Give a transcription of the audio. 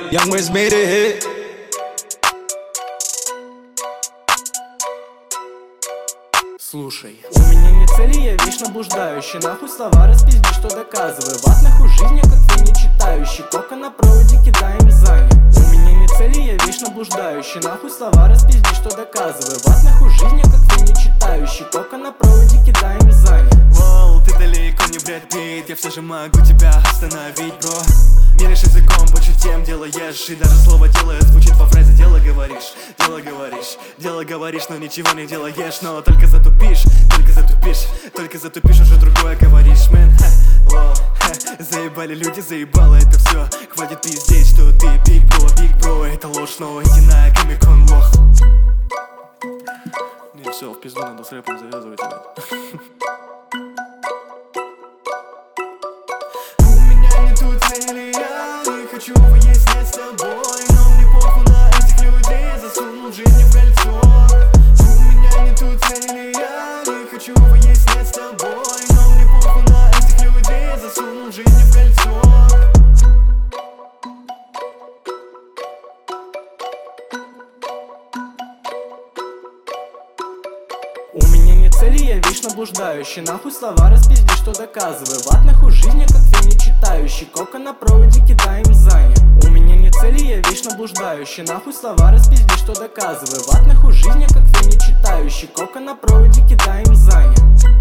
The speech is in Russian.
Young Wins made a hit. Слушай, у меня нет цели, я вечно блуждающий. Нахуй слова распизди, что доказываю. Ват нахуй жизни, как ты не читающий. Кока на проводе кидаем вязание. У меня нет цели, я вечно блуждающий. Нахуй слова распизди, что доказываю. Ват нахуй жизни, как ты не читающий. Кока на проводе кидаем вязание. Воу, ты далеко не Брэд Питт, я все же могу тебя остановить, бро. Меришь языком, больше тем делаешь. И даже слово делает звучит во фразе дело говоришь, дело говоришь, но ничего не делаешь. Но только затупишь, уже другое говоришь, мэн. Заебали люди, заебало это все. Хватит пиздеть, что ты биг бро, это ложь, но иди на комик-кон, лох. Не, все, в пизду надо с рэпом завязывать. У меня нету цели, я не хочу выяснять с тобой, но мне похуй на этих людей, засунул жизнь в кольцо. У меня нету цели, я не хочу выяснять с тобой, но мне похуй на этих людей, засунул жизнь в кольцо. У меня нет цели, я вечно блуждающий. Нахуй слова распизди, что доказываю. Ват нахуй жизни, как ты не читающий. Кока на проводе кидаем вязание. У меня нет цели, я вечно блуждающий. Нахуй слова распизди, что доказываю. Ват нахуй жизни, как ты не читающий. Кока на проводе кидаем вязание.